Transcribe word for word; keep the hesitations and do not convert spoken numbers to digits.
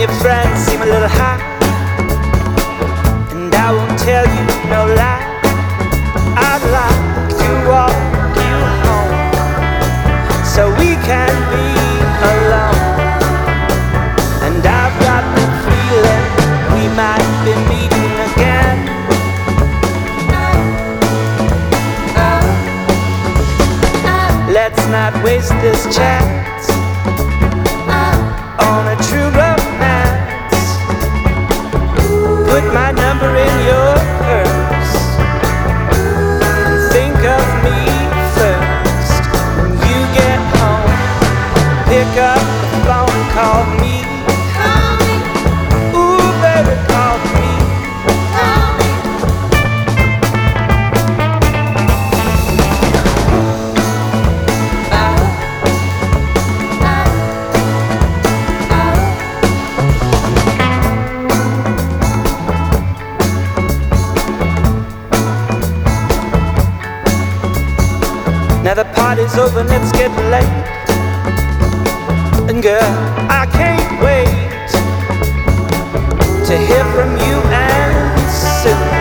your friends seem a little high, and I won't tell you no lie. I'd like to walk you home so we can be alone. And I've got the feeling we might be meeting again. Let's not waste this chance on a true romance. Put my number in your purse and think of me first. When you get home, pick up the phone, call me. Ooh, baby, call me. Now the party's over and it's getting late, and girl, I can't wait to hear from you and soon.